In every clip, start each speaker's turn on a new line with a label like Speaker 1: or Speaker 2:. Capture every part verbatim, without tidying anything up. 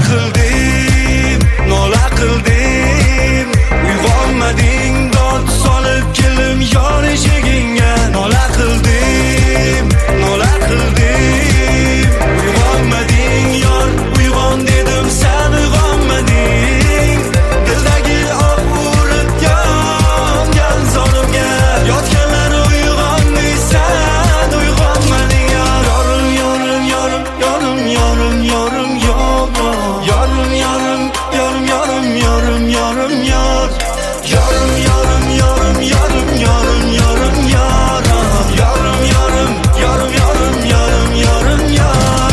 Speaker 1: qildim, nola qildim. Uyg'onmading, dod solib keldim yor eshigingga. Nola qildim, nola qildim. Uyg'onmading yor, uyg'on dedim, sen uyg'onmading. Dildagi oq urib yongan zolimga, yotganlar uyg'onmaysan, uyg'onmading yor. Yorim, yorim, yorim, yorim, yorim, yorim, yor. Yorim, yorim, yorim, yorim, yorim, yorim, yor. Yorim, yorim, yorim, yorim, yorim, yorim, yor. Yorim, yorim, yorim, yorim, yorim, yorim, yor.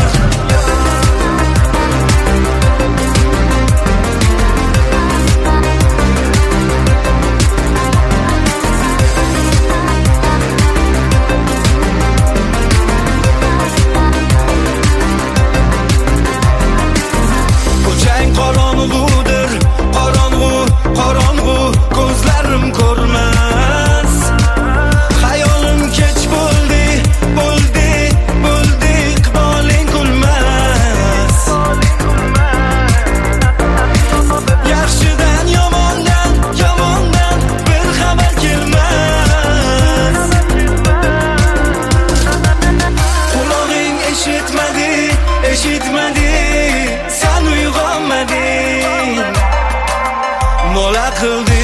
Speaker 1: Ko'chang qorong'udir, qorong'u, qorong'u, ko'zlarim ko'rmas. Xayolim kech bo'ldi, bo'ldi, bo'ldi, iqboling kulmas. Yaxshidan yomondan, yomondan bir xabar kelmas. Qulog'ing eshitmadi, eshitmadi, sen uyg'onmading. Nola qildim.